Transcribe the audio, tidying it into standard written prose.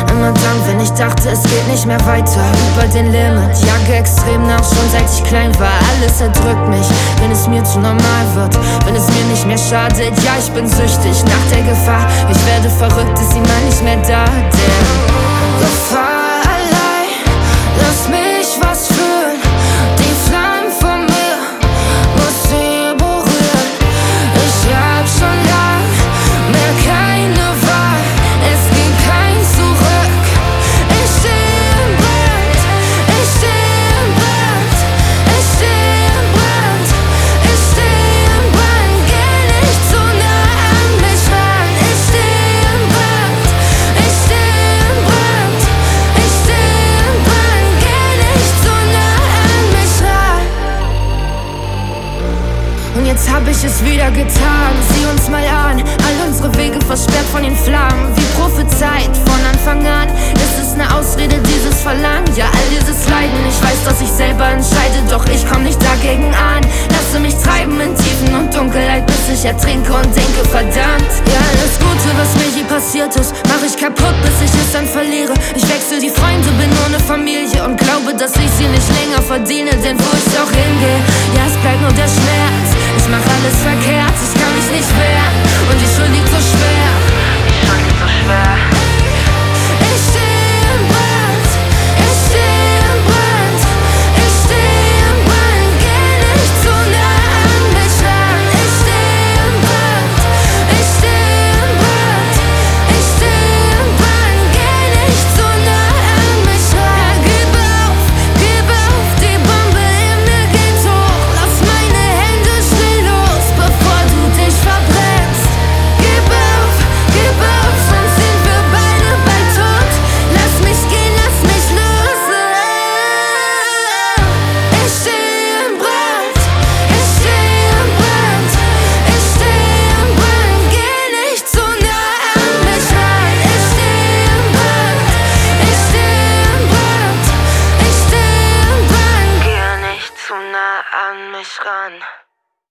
Immer dann, wenn ich dachte, es geht nicht mehr weiter, über den Limit, jage extrem nach, schon seit ich klein war. Alles erdrückt mich, wenn es mir zu normal wird, wenn es mir nicht mehr schadet. Ja, ich bin süchtig nach der Gefahr, ich werde verrückt, ist immer nicht mehr da. Der Gefahr allein, lass mich was fühlen. Die Flammen von mir muss sie berühren. Ich hab schon lang mehr keine Wahl, es ging kein Zurück. Ich steh im Brand, ich steh im Brand, ich steh im Brand, ich steh im Brand. Geh nicht zu nah an mich ran. Ich steh im Brand, ich steh im Brand, ich steh im Brand. Geh nicht zu nah an mich ran. Und jetzt hab ich es wieder getan. Sieh uns mal an, all unsere Wege versperrt von den Flammen. Wie prophezeit von Anfang an, ist es eine Ausrede, dieses Verlangen. Ja, all dieses Leiden, ich weiß, dass ich selber entscheide, doch ich komm nicht dagegen an. Lasse mich treiben in Tiefen und Dunkelheit, bis ich ertrinke und denke, verdammt. Ja, alles Gute, was mir je passiert ist, mach ich kaputt, bis ich es dann verliere. Ich wechsel die Freunde, bin nur eine Familie und glaube, dass ich sie nicht länger verdiene. Denn wo ich auch hingehe, ja, es bleibt nur der Schmerz. Ich mach alles verkehrt, ich kann mich nicht wehren und die Schuld liegt so schwer. Die Schuld liegt so schwer. Ich steh im Brand, ich steh im Brand, ich steh im Brand. Geh nicht zu nah an mich ran. Ich steh im Brand, ich steh im Brand, ich steh im Brand. Geh nicht zu nah an mich ran. Gib auf, die Bombe in mir geht hoch. Lass meine Hände schnell los, bevor du dich verbrennst. Gib auf, sonst sind wir beide bald tot. Lass mich gehen, lass mich los. Ich steh im Brand, ich steh im Brand, ich steh im Brand. Geh nicht zu nah an mich ran. Ich steh im Brand, ich steh im Brand, ich steh im Brand. Geh nicht zu nah an mich ran.